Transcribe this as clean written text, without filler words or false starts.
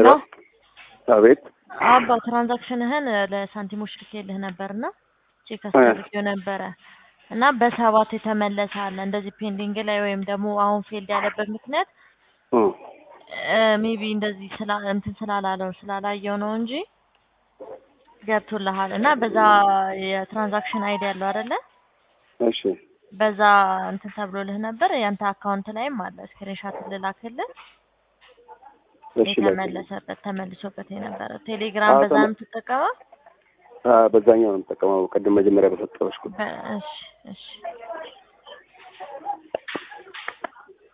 ሄሎ አቤት አባ ትራንዛክሽንህን ለሳንቲሞች ልኬልህ ነበርና ቼክ አስደርጌው ነበረ እና በሰባት የተመለሰ አለ እንደዚህ ፔንዲንግ ላይ ወይም ደግሞ አሁን ፌልድ ያለበት ምክንያት ሜቢ እንደዚህ እንትን ስላላየው ነው እንጂ ገብቶልሃል እና በዛ የትራንዛክሽን አይዲ ያለው አይደለ? እሺ በዛ እንትን ተብሎልህ ነበር ያንተ አካውንት ላይም አለ ስክሪንሾት ልላክልህ እሺ ተመልሶበት የነበረ ቴሌግራም በዛም ተጠቀመው በዛኛው ነው ተጠቀመው ቅድም መጀመሪያ በሰጠሁሽ እሺ